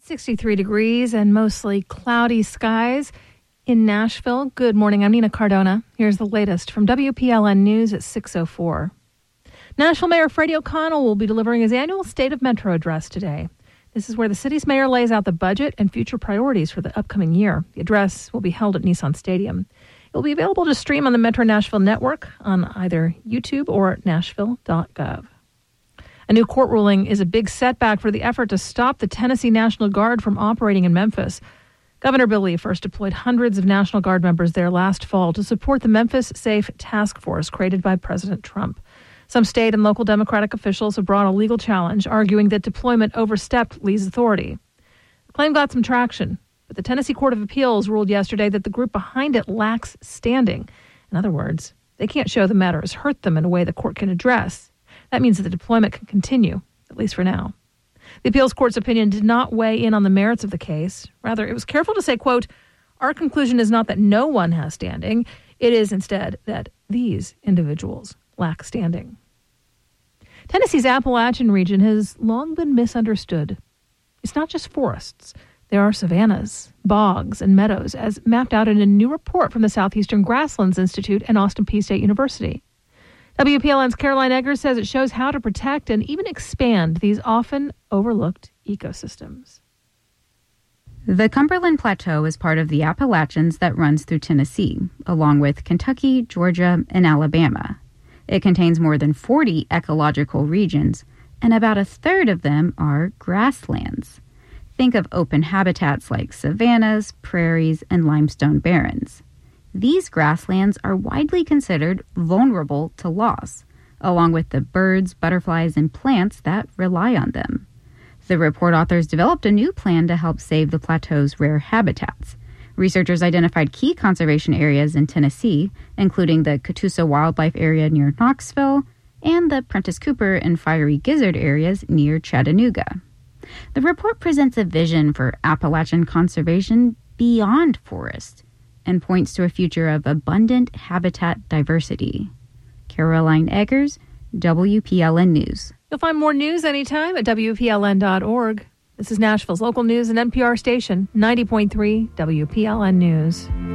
It's 63 degrees and mostly cloudy skies in Nashville. Good morning. I'm Nina Cardona. Here's the latest from WPLN News at 6:04. Nashville Mayor Freddie O'Connell will be delivering his annual State of Metro address today. This is where the city's mayor lays out the budget and future priorities for the upcoming year. The address will be held at Nissan Stadium. It will be available to stream on the Metro Nashville network on either YouTube or nashville.gov. A new court ruling is a big setback for the effort to stop the Tennessee National Guard from operating in Memphis. Governor Bill Lee first deployed hundreds of National Guard members there last fall to support the Memphis Safe Task Force created by President Trump. Some state and local Democratic officials have brought a legal challenge, arguing that deployment overstepped Lee's authority. The claim got some traction, but the Tennessee Court of Appeals ruled yesterday that the group behind it lacks standing. In other words, they can't show the matter has hurt them in a way the court can address. That means that the deployment can continue, at least for now. The appeals court's opinion did not weigh in on the merits of the case. Rather, it was careful to say, quote, "Our conclusion is not that no one has standing. It is instead that these individuals lack standing." Tennessee's Appalachian region has long been misunderstood. It's not just forests. There are savannas, bogs, and meadows, as mapped out in a new report from the Southeastern Grasslands Institute and Austin Peay State University. WPLN's Caroline Eggers says it shows how to protect and even expand these often overlooked ecosystems. The Cumberland Plateau is part of the Appalachians that runs through Tennessee, along with Kentucky, Georgia, and Alabama. It contains more than 40 ecological regions, and about a third of them are grasslands. Think of open habitats like savannas, prairies, and limestone barrens. These grasslands are widely considered vulnerable to loss, along with the birds, butterflies, and plants that rely on them. The report authors developed a new plan to help save the plateau's rare habitats. Researchers identified key conservation areas in Tennessee, including the Catoosa Wildlife Area near Knoxville and the Prentice Cooper and Fiery Gizzard areas near Chattanooga. The report presents a vision for Appalachian conservation beyond forest and points to a future of abundant habitat diversity. Caroline Eggers, WPLN News. You'll find more news anytime at WPLN.org. This is Nashville's local news and NPR station, 90.3 WPLN News.